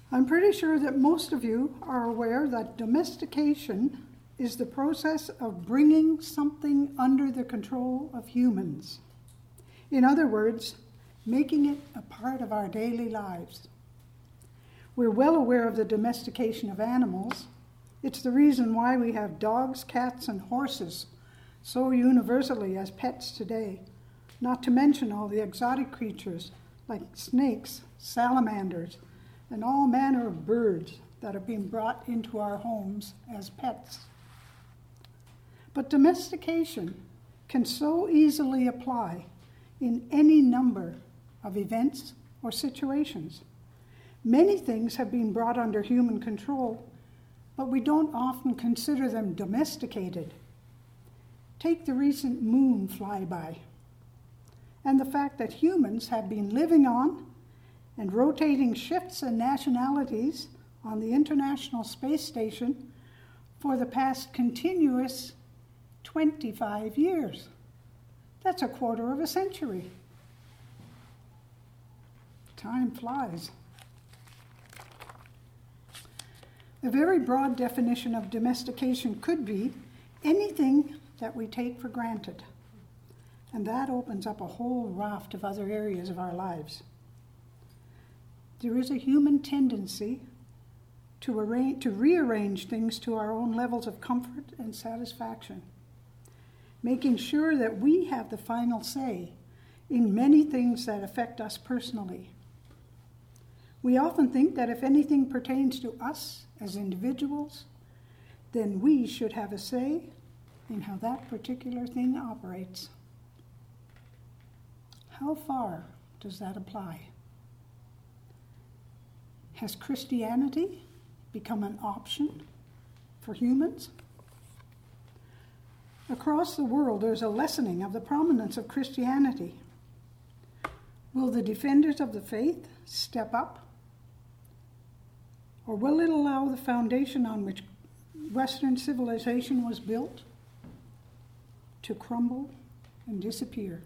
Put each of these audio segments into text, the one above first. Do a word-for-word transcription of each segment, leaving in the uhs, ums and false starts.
I'm pretty sure that most of you are aware that domestication is the process of bringing something under the control of humans. In other words, making it a part of our daily lives. We're well aware of the domestication of animals. It's the reason why we have dogs, cats, and horses so universally as pets today, not to mention all the exotic creatures like snakes, salamanders, and all manner of birds that have been brought into our homes as pets. But domestication can so easily apply in any number of events or situations. Many things have been brought under human control, but we don't often consider them domesticated. Take the recent moon flyby, and the fact that humans have been living on and rotating shifts and nationalities on the International Space Station for the past continuous twenty-five years. That's a quarter of a century. Time flies. A very broad definition of domestication could be anything that we take for granted. And that opens up a whole raft of other areas of our lives. There is a human tendency to, arrange, to rearrange things to our own levels of comfort and satisfaction, making sure that we have the final say in many things that affect us personally. We often think that if anything pertains to us as individuals, then we should have a say in how that particular thing operates. How far does that apply? Has Christianity become an option for humans? Across the world, there's a lessening of the prominence of Christianity. Will the defenders of the faith step up? Or will it allow the foundation on which Western civilization was built to crumble and disappear?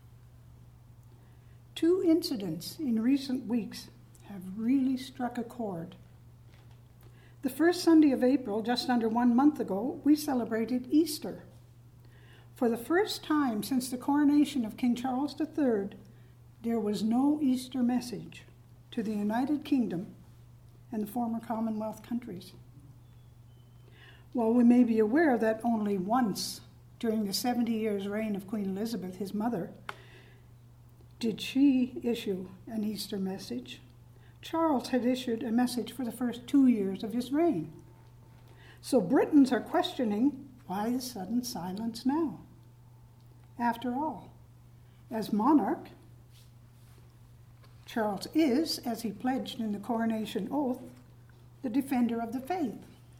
Two incidents in recent weeks have really struck a chord. The first Sunday of April, just under one month ago, we celebrated Easter. For the first time since the coronation of King Charles the Third, there was no Easter message to the United Kingdom and the former Commonwealth countries. While we may be aware that only once during the seventy years reign of Queen Elizabeth, his mother, did she issue an Easter message, Charles had issued a message for the first two years of his reign. So Britons are questioning, why the sudden silence now? After all, as monarch, Charles is, as he pledged in the coronation oath, the defender of the faith,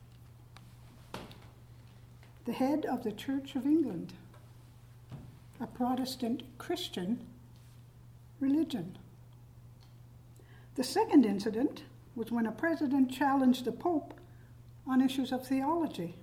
the head of the Church of England, a Protestant Christian religion. The second incident was when a president challenged the Pope on issues of theology.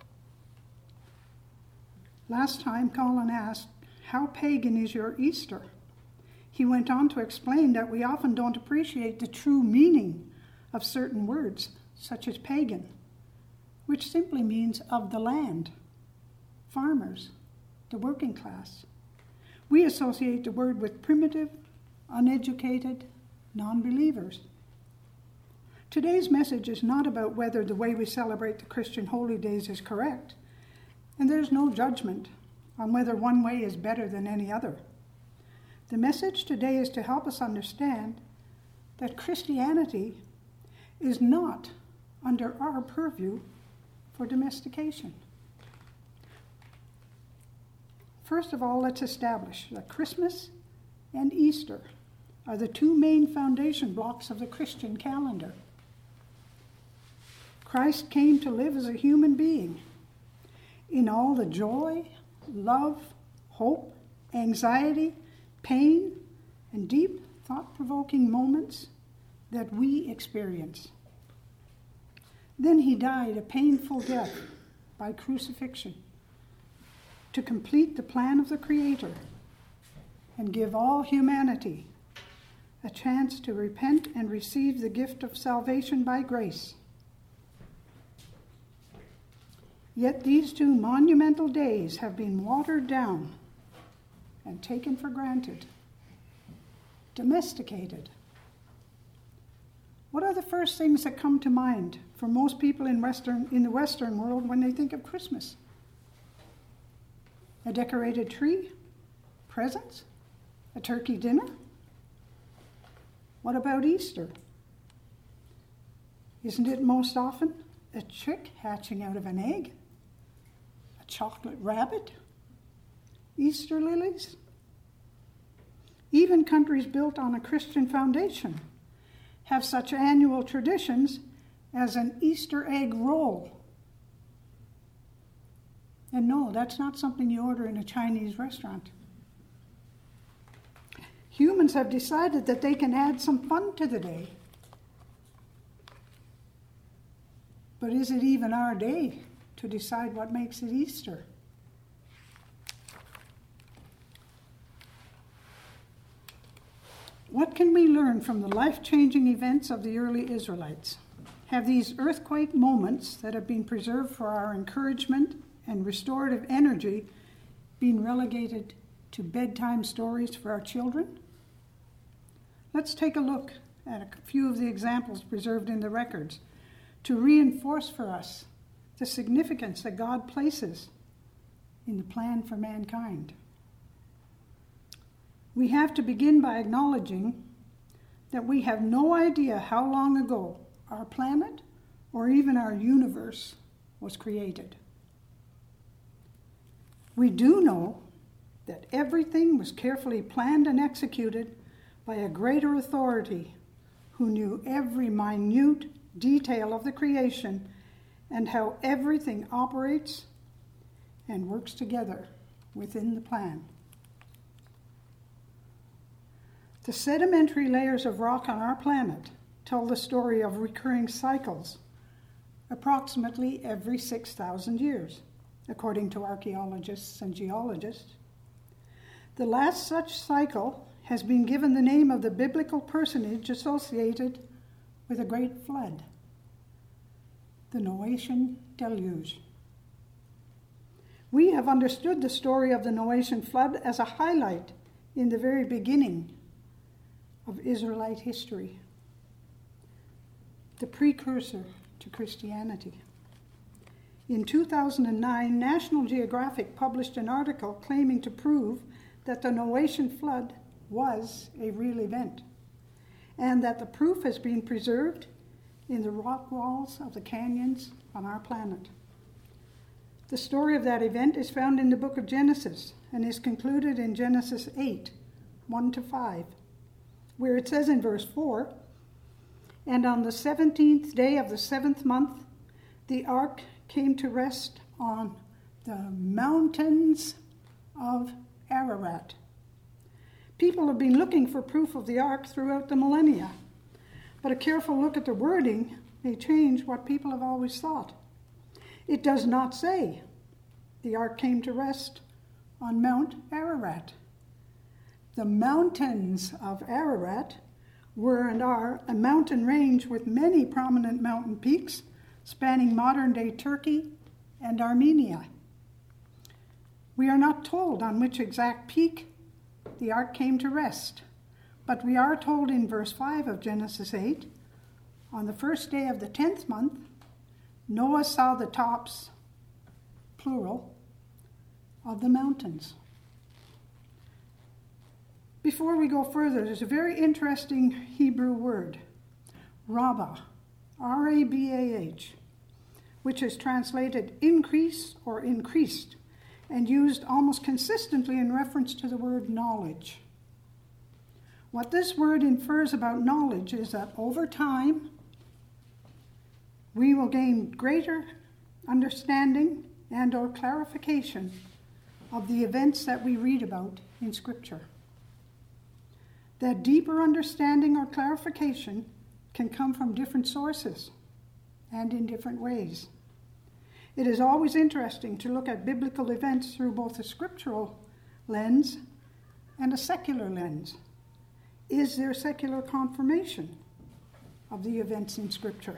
Last time, Colin asked, "How pagan is your Easter?" He went on to explain that we often don't appreciate the true meaning of certain words, such as pagan, which simply means of the land, farmers, the working class. We associate the word with primitive, uneducated, non-believers. Today's message is not about whether the way we celebrate the Christian holy days is correct, and there's no judgment on whether one way is better than any other. The message today is to help us understand that Christianity is not under our purview for domestication. First of all, let's establish that Christmas and Easter are the two main foundation blocks of the Christian calendar. Christ came to live as a human being in all the joy, love, hope, anxiety, pain, and deep, thought-provoking moments that we experience. Then he died a painful death by crucifixion to complete the plan of the Creator and give all humanity a chance to repent and receive the gift of salvation by grace. Yet these two monumental days have been watered down and taken for granted, domesticated. What are the first things that come to mind for most people in Western, in the Western world when they think of Christmas? A decorated tree? Presents? A turkey dinner? What about Easter? Isn't it most often a chick hatching out of an egg? A chocolate rabbit? Easter lilies? Even countries built on a Christian foundation have such annual traditions as an Easter egg roll. And no, that's not something you order in a Chinese restaurant. Humans have decided that they can add some fun to the day. But is it even our day to decide what makes it Easter? What can we learn from the life-changing events of the early Israelites? Have these earthquake moments that have been preserved for our encouragement and restorative energy been relegated to bedtime stories for our children? Let's take a look at a few of the examples preserved in the records to reinforce for us the significance that God places in the plan for mankind. We have to begin by acknowledging that we have no idea how long ago our planet or even our universe was created. We do know that everything was carefully planned and executed by a greater authority who knew every minute detail of the creation and how everything operates and works together within the plan. The sedimentary layers of rock on our planet tell the story of recurring cycles approximately every six thousand years, according to archaeologists and geologists. The last such cycle has been given the name of the biblical personage associated with a great flood, the Noachian deluge. We have understood the story of the Noachian flood as a highlight in the very beginning of Israelite history, the precursor to Christianity. In two thousand nine, National Geographic published an article claiming to prove that the Noachian flood was a real event, and that the proof has been preserved in the rock walls of the canyons on our planet. The story of that event is found in the book of Genesis and is concluded in Genesis eight, one to five, where it says in verse four, "And on the seventeenth day of the seventh month, the ark came to rest on the mountains of Ararat." People have been looking for proof of the ark throughout the millennia, but a careful look at the wording may change what people have always thought. It does not say the ark came to rest on Mount Ararat. The mountains of Ararat were and are a mountain range with many prominent mountain peaks spanning modern-day Turkey and Armenia. We are not told on which exact peak the ark came to rest, but we are told in verse five of Genesis eight, on the first day of the tenth month, Noah saw the tops, plural, of the mountains. Before we go further, there's a very interesting Hebrew word, Rabbah, R A B A H, which is translated increase or increased, and used almost consistently in reference to the word knowledge. What this word infers about knowledge is that over time, we will gain greater understanding and or clarification of the events that we read about in Scripture. That deeper understanding or clarification can come from different sources and in different ways. It is always interesting to look at biblical events through both a scriptural lens and a secular lens. is there secular confirmation of the events in Scripture?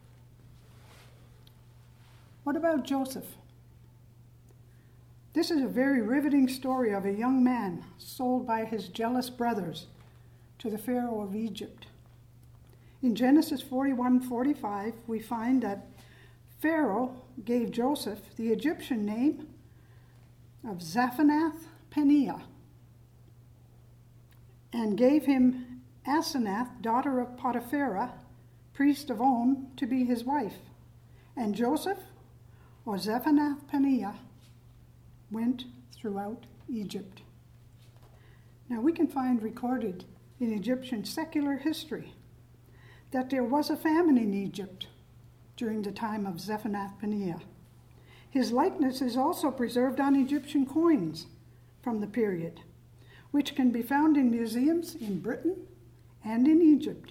What about Joseph? This is a very riveting story of a young man sold by his jealous brothers to the Pharaoh of Egypt. In Genesis forty-one forty-five, we find that Pharaoh gave Joseph the Egyptian name of Zaphenath-Paneah and gave him Asenath, daughter of Potipharah, priest of On, to be his wife. And Joseph, or Zaphenath-Paneah, went throughout Egypt. Now we can find recorded in Egyptian secular history that there was a famine in Egypt during the time of Zaphenath-Paneah. His likeness is also preserved on Egyptian coins from the period, which can be found in museums in Britain and in Egypt.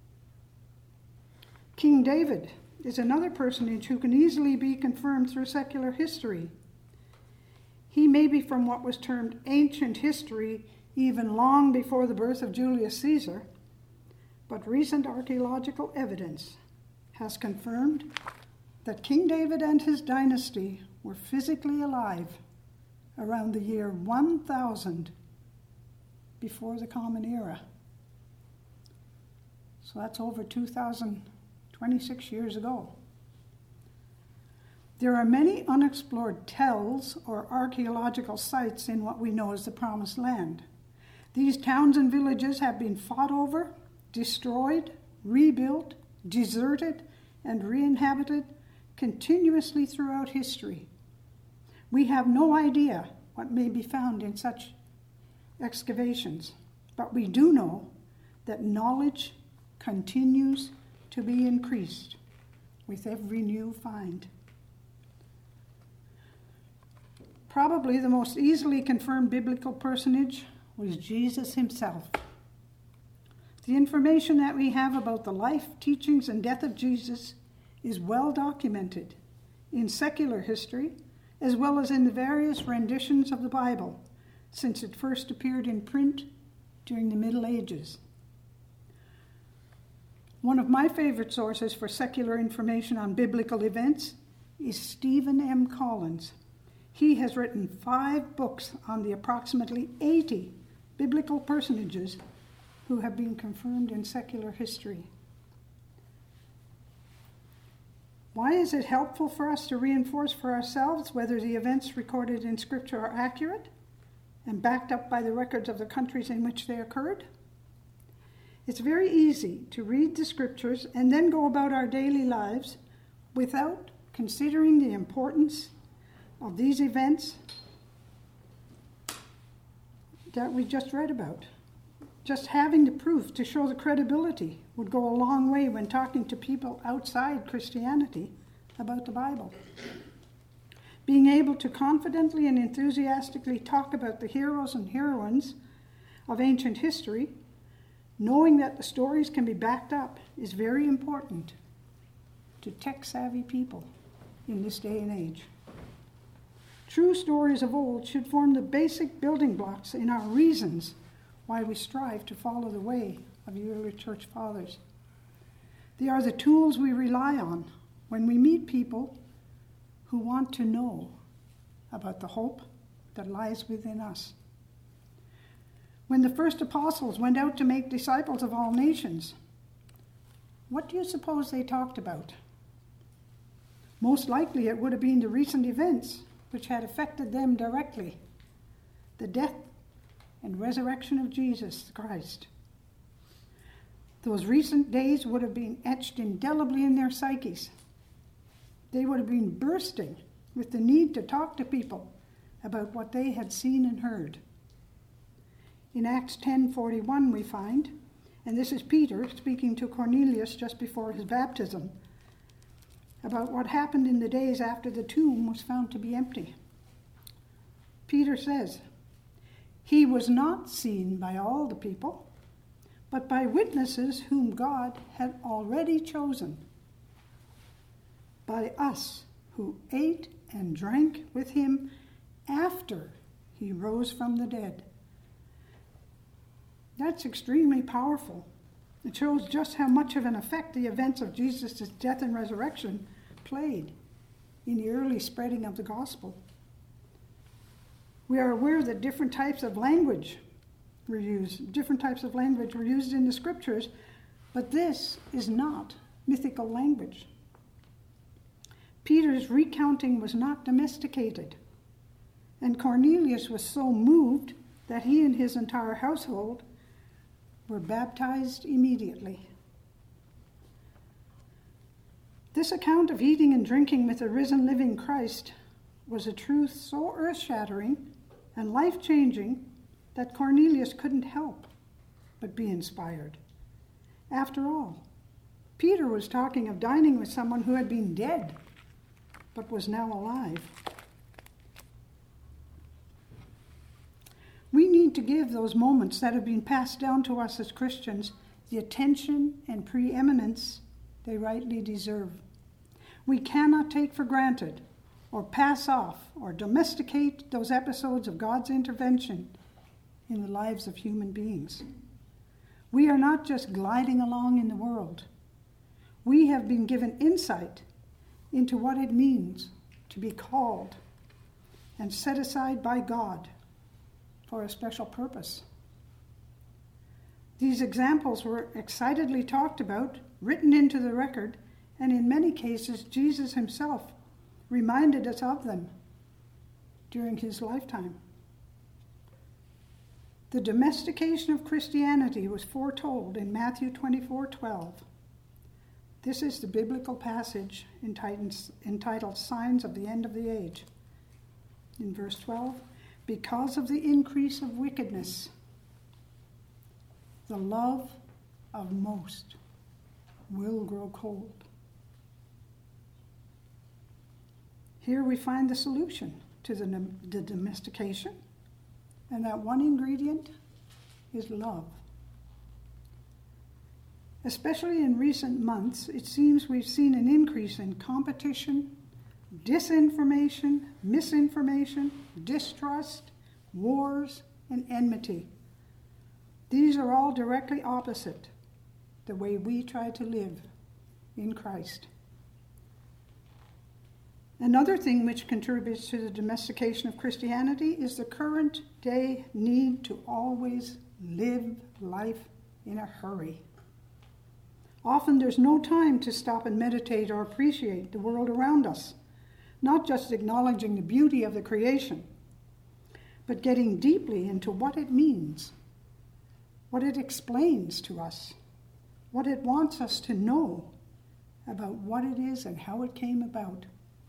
King David is another personage who can easily be confirmed through secular history. He may be from what was termed ancient history even long before the birth of Julius Caesar, but recent archaeological evidence has confirmed that King David and his dynasty were physically alive around the year one thousand before the Common Era. So that's over two thousand twenty-six years ago. There are many unexplored tells or archaeological sites in what we know as the Promised Land. These towns and villages have been fought over, destroyed, rebuilt, deserted, and re-inhabited continuously throughout history. We have no idea what may be found in such excavations, but we do know that knowledge continues to be increased with every new find. Probably the most easily confirmed biblical personage was Jesus himself. The information that we have about the life, teachings, and death of Jesus is well documented in secular history as well as in the various renditions of the Bible since it first appeared in print during the Middle Ages. One of my favorite sources for secular information on biblical events is Stephen M. Collins. He has written five books on the approximately eighty biblical personages who have been confirmed in secular history. Why is it helpful for us to reinforce for ourselves whether the events recorded in Scripture are accurate and backed up by the records of the countries in which they occurred? It's very easy to read the Scriptures and then go about our daily lives without considering the importance of these events that we just read about. Just having the proof to show the credibility would go a long way when talking to people outside Christianity about the Bible. Being able to confidently and enthusiastically talk about the heroes and heroines of ancient history, knowing that the stories can be backed up, is very important to tech-savvy people in this day and age. True stories of old should form the basic building blocks in our reasons why we strive to follow the way of the early church fathers. They are the tools we rely on when we meet people who want to know about the hope that lies within us. When the first apostles went out to make disciples of all nations, what do you suppose they talked about? Most likely it would have been the recent events which had affected them directly, the death and resurrection of Jesus Christ. Those recent days would have been etched indelibly in their psyches. They would have been bursting with the need to talk to people about what they had seen and heard. In Acts ten forty-one we find, and this is Peter speaking to Cornelius just before his baptism, about what happened in the days after the tomb was found to be empty. Peter says, "He was not seen by all the people, but by witnesses whom God had already chosen, by us who ate and drank with him after he rose from the dead." That's extremely powerful. It shows just how much of an effect the events of Jesus' death and resurrection played in the early spreading of the gospel. We are aware that different types of language were used, different types of language were used in the scriptures, but this is not mythical language. Peter's recounting was not domesticated, and Cornelius was so moved that he and his entire household were baptized immediately. This account of eating and drinking with the risen living Christ was a truth so earth-shattering and life-changing that Cornelius couldn't help but be inspired. After all, Peter was talking of dining with someone who had been dead but was now alive. We need to give those moments that have been passed down to us as Christians the attention and preeminence they rightly deserve. We cannot take for granted or pass off or domesticate those episodes of God's intervention in the lives of human beings. We are not just gliding along in the world. We have been given insight into what it means to be called and set aside by God for a special purpose. These examples were excitedly talked about, written into the record, and in many cases, Jesus himself reminded us of them during his lifetime. The domestication of Christianity was foretold in Matthew twenty-four twelve. This is the biblical passage entitled Signs of the End of the Age. In verse twelve, because of the increase of wickedness, the love of most will grow cold. Here we find the solution to the, the domestication, and that one ingredient is love. Especially in recent months, it seems we've seen an increase in competition, disinformation, misinformation, distrust, wars, and enmity. These are all directly opposite the way we try to live in Christ. Another thing which contributes to the domestication of Christianity is the current day need to always live life in a hurry. Often there's no time to stop and meditate or appreciate the world around us, not just acknowledging the beauty of the creation, but getting deeply into what it means, what it explains to us, what it wants us to know about what it is and how it came about.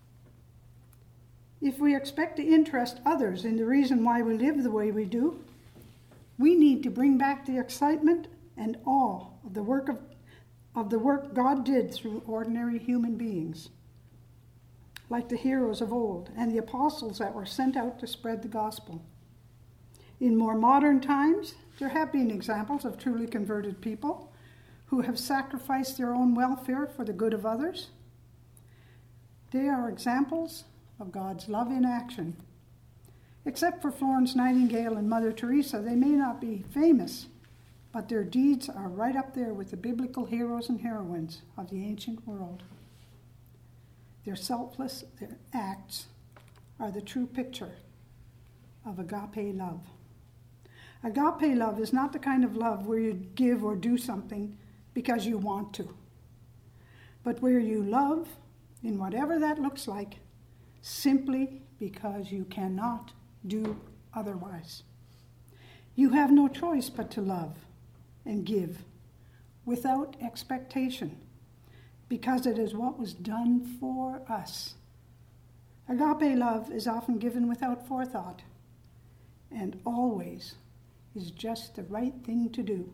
If we expect to interest others in the reason why we live the way we do, we need to bring back the excitement and awe of the work of, of the work God did through ordinary human beings, like the heroes of old and the apostles that were sent out to spread the gospel. In more modern times, there have been examples of truly converted people who have sacrificed their own welfare for the good of others. They are examples of God's love in action. Except for Florence Nightingale and Mother Teresa, they may not be famous, but their deeds are right up there with the biblical heroes and heroines of the ancient world. Their selfless their acts are the true picture of agape love. Agape love is not the kind of love where you give or do something because you want to, but where you love, in whatever that looks like, simply because you cannot do otherwise. You have no choice but to love and give without expectation, because it is what was done for us. Agape love is often given without forethought, and always is just the right thing to do.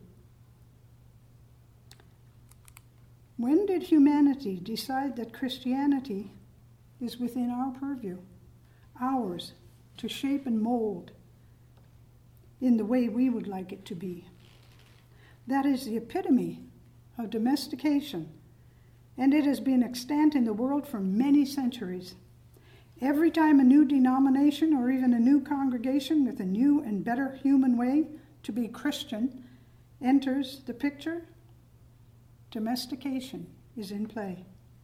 When did humanity decide that Christianity is within our purview, ours to shape and mold in the way we would like it to be? That is the epitome of domestication, and it has been extant in the world for many centuries. Every time a new denomination or even a new congregation with a new and better human way to be Christian enters the picture, domestication is in play.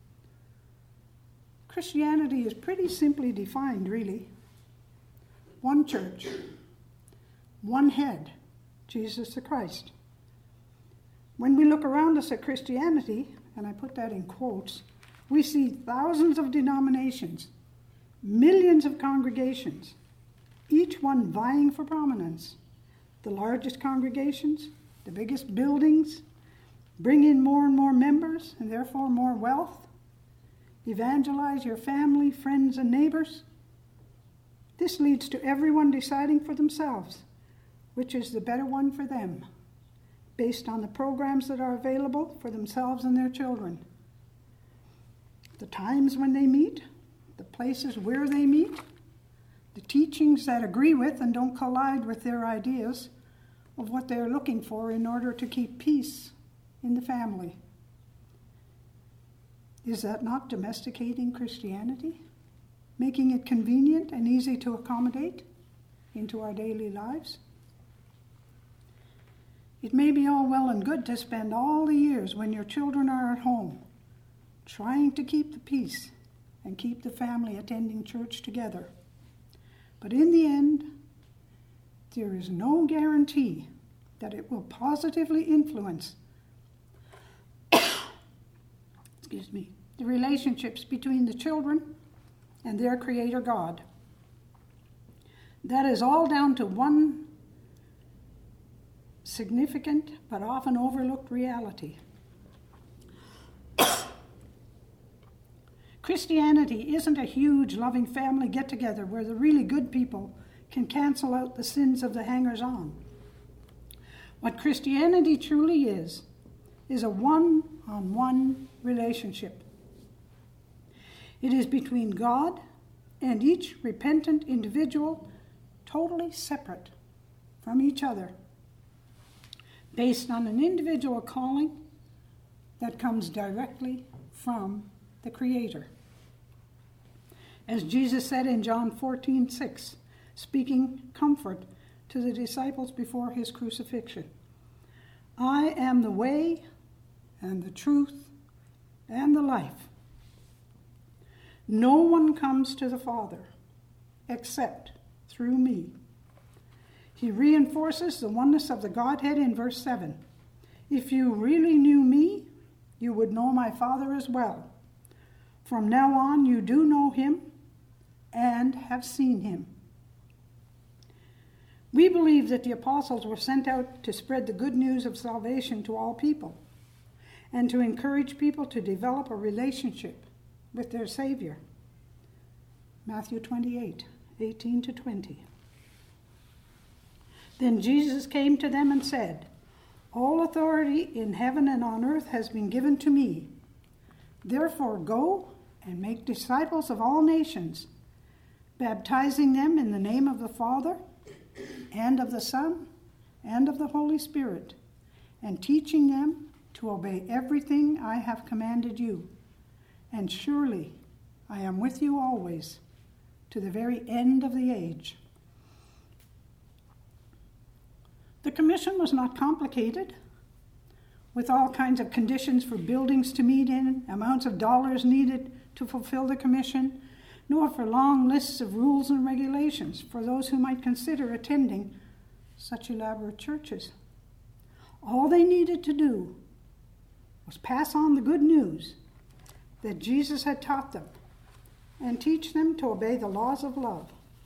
Christianity is pretty simply defined, really. One church, one head, Jesus the Christ. When we look around us at Christianity, and I put that in quotes, we see thousands of denominations, millions of congregations, each one vying for prominence. The largest congregations, the biggest buildings, bring in more and more members and therefore more wealth. Evangelize your family, friends, and neighbors. This leads to everyone deciding for themselves which is the better one for them, based on the programs that are available for themselves and their children. The times when they meet, the places where they meet, the teachings that agree with and don't collide with their ideas of what they're looking for in order to keep peace in the family. Is that not domesticating Christianity? Making it convenient and easy to accommodate into our daily lives? It may be all well and good to spend all the years when your children are at home trying to keep the peace and keep the family attending church together. But in the end, there is no guarantee that it will positively influence excuse me, the relationships between the children and their Creator God. That is all down to one significant but often overlooked reality. Christianity isn't a huge loving family get-together where the really good people can cancel out the sins of the hangers-on. What Christianity truly is, is a one-on-one relationship. It is between God and each repentant individual, totally separate from each other, based on an individual calling that comes directly from the Creator. As Jesus said in John fourteen six, speaking comfort to the disciples before his crucifixion, I am the way and the truth and the life. No one comes to the Father except through me. He reinforces the oneness of the Godhead in verse seven. If you really knew me, you would know my Father as well. From now on, you do know him and have seen him. We believe that the apostles were sent out to spread the good news of salvation to all people and to encourage people to develop a relationship with their Savior. Matthew twenty-eight, eighteen to twenty. Then Jesus came to them and said, all authority in heaven and on earth has been given to me. Therefore go and make disciples of all nations, baptizing them in the name of the Father and of the Son and of the Holy Spirit, and teaching them to obey everything I have commanded you. And surely I am with you always, to the very end of the age. The commission was not complicated, with all kinds of conditions for buildings to meet in, amounts of dollars needed to fulfill the commission, nor for long lists of rules and regulations for those who might consider attending such elaborate churches. All they needed to do was pass on the good news that Jesus had taught them and teach them to obey the laws of love.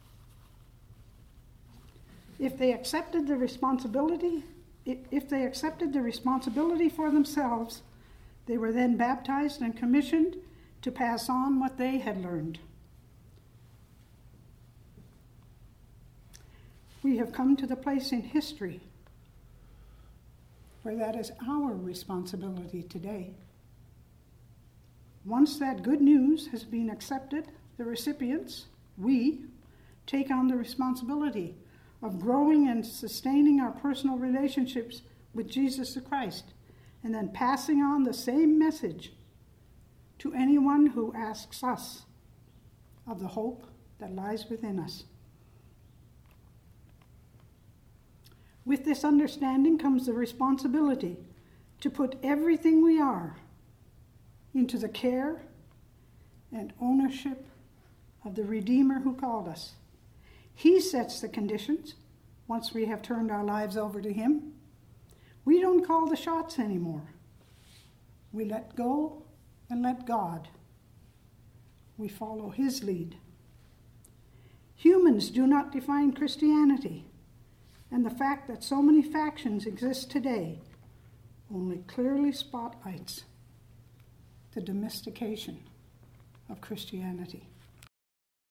If they accepted the responsibility, if they accepted the responsibility for themselves, they were then baptized and commissioned to pass on what they had learned. We have come to the place in history where that is our responsibility today. Once that good news has been accepted, the recipients, we, take on the responsibility of growing and sustaining our personal relationships with Jesus the Christ, and then passing on the same message to anyone who asks us of the hope that lies within us. With this understanding comes the responsibility to put everything we are into the care and ownership of the Redeemer who called us. He sets the conditions once we have turned our lives over to him. We don't call the shots anymore. We let go and let God. We follow his lead. Humans do not define Christianity, and the fact that so many factions exist today only clearly spotlights the domestication of Christianity.